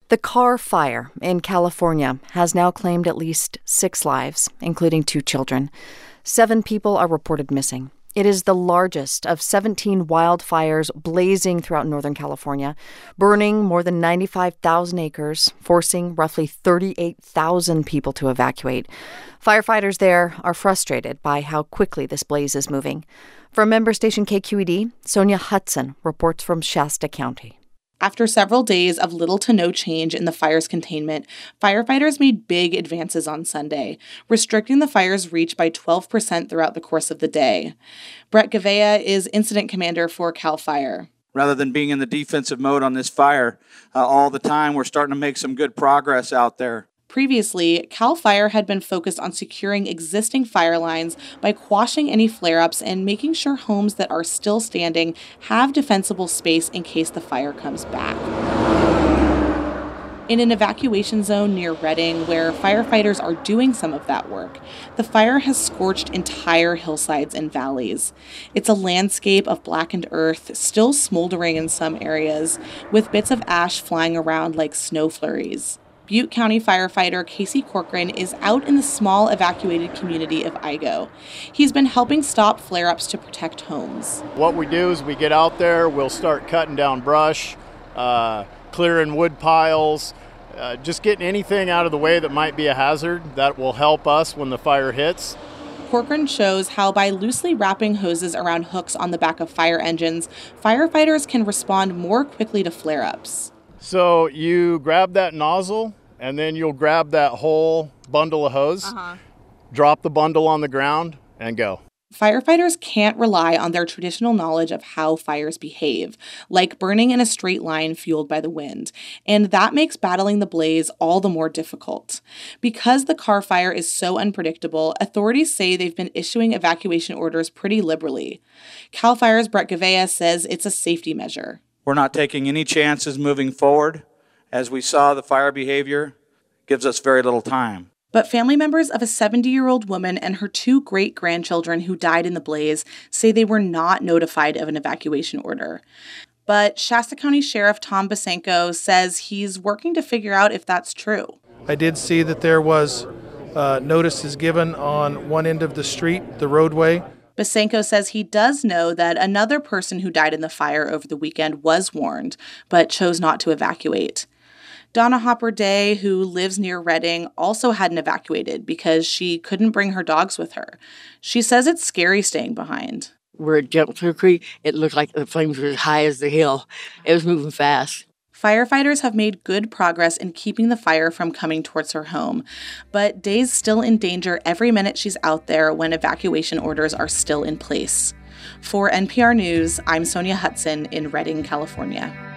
The Carr Fire in California has now claimed at least 6 lives, including 2 children. 7 people are reported missing. It is the largest of 17 wildfires blazing throughout Northern California, burning more than 95,000 acres, forcing roughly 38,000 people to evacuate. Firefighters there are frustrated by how quickly this blaze is moving. From member station KQED, Sonia Hudson reports from Shasta County. After several days of little to no change in the fire's containment, firefighters made big advances on Sunday, restricting the fire's reach by 12% throughout the course of the day. Brett Gavea is incident commander for CAL FIRE. Rather than being in the defensive mode on this fire all the time, we're starting to make some good progress out there. Previously, CAL FIRE had been focused on securing existing fire lines by quashing any flare-ups and making sure homes that are still standing have defensible space in case the fire comes back. In an evacuation zone near Redding, where firefighters are doing some of that work, the fire has scorched entire hillsides and valleys. It's a landscape of blackened earth, still smoldering in some areas, with bits of ash flying around like snow flurries. Butte County firefighter Casey Corcoran is out in the small evacuated community of Igo. He's been helping stop flare-ups to protect homes. What we do is we get out there, we'll start cutting down brush, clearing wood piles, just getting anything out of the way that might be a hazard that will help us when the fire hits. Corcoran shows how by loosely wrapping hoses around hooks on the back of fire engines, firefighters can respond more quickly to flare-ups. So you grab that nozzle, and then you'll grab that whole bundle of hose, drop the bundle on the ground, and go. Firefighters can't rely on their traditional knowledge of how fires behave, like burning in a straight line fueled by the wind, and that makes battling the blaze all the more difficult. Because the Carr Fire is so unpredictable, authorities say they've been issuing evacuation orders pretty liberally. CAL FIRE's Brett Gavea says it's a safety measure. We're not taking any chances moving forward. As we saw, the fire behavior gives us very little time. But family members of a 70-year-old woman and her 2 great-grandchildren who died in the blaze say they were not notified of an evacuation order. But Shasta County Sheriff Tom Bosanko says he's working to figure out if that's true. I did see that there was notices given on one end of the street, the roadway. Bosanko says he does know that another person who died in the fire over the weekend was warned, but chose not to evacuate. Donna Hopper Day, who lives near Redding, also hadn't evacuated because she couldn't bring her dogs with her. She says it's scary staying behind. Where it jumped through the creek, it looked like the flames were as high as the hill. It was moving fast. Firefighters have made good progress in keeping the fire from coming towards her home, but Day's still in danger every minute she's out there when evacuation orders are still in place. For NPR News, I'm Sonia Hudson in Redding, California.